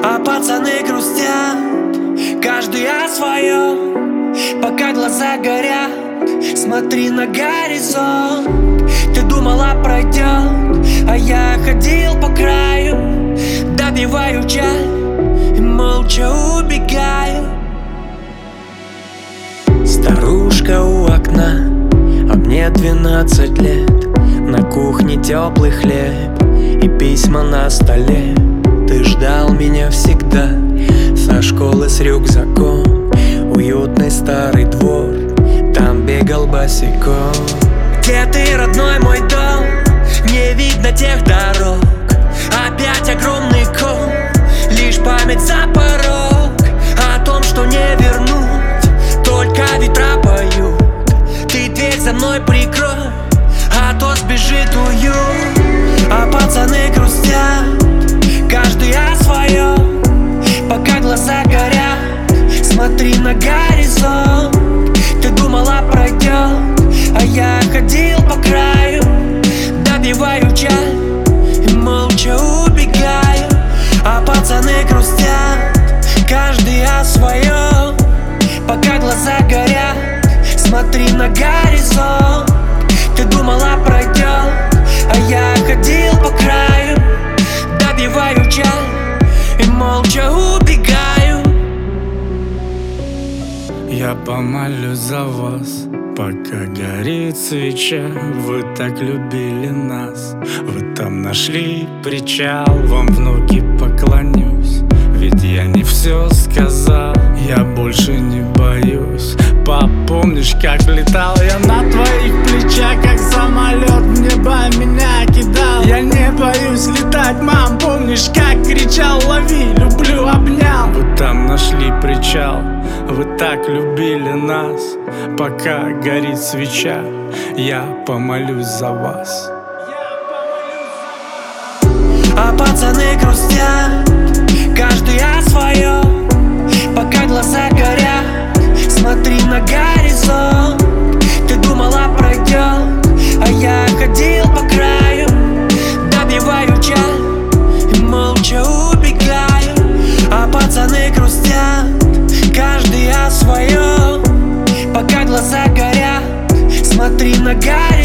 А пацаны грустят, каждый о своем. Пока глаза горят, смотри на горизонт. Ты думала пройдет, а я ходил по краю. Допиваю чай и молча убегаю. Старушка у окна, а мне 12 лет. На кухне теплый хлеб и письма на столе. Ты ждал меня всегда, со школы с рюкзаком. Уютный старый двор, там бегал босиком. Где ты, родной мой дом? Не видно тех дорог. Опять огромный ком, лишь память за порог. О том, что не вернуть, только ветра поют. Ты дверь за мной прикрой, а то сбежит уют. А пацаны грустят, каждый о своем. Пока глаза горят, смотри на горизонт. Ты думала пройдет, а я ходил по краю. Допиваю чай и молча убегаю. А пацаны грустят, каждый о своем. Пока глаза горят, смотри на горизонт. Ты думала пройдет, а я ходил по краю. Допиваю чай и молча убегаю. Я помолюсь за вас, пока горит свеча. Вы так любили нас, вы там нашли причал. Вам внуки поклонюсь, ведь я не все сказал. Я больше не боюсь. Пап, помнишь, как летал я на твоих плечах, как самолет в небо меня кидал? Я не боюсь летать, мам, помнишь, как кричал: лови, люблю, обнял. Вы там нашли причал, вы так любили нас. Пока горит свеча, я помолюсь за вас. А пацаны грустят, каждый о своем. Пока глаза горят, смотри на горизонт. Ты думала пройдет, а я ходил по краю. Допиваю чай и молча убегаю. А пацаны грустят, каждый о своем. Пока глаза горят, смотри на горизонт.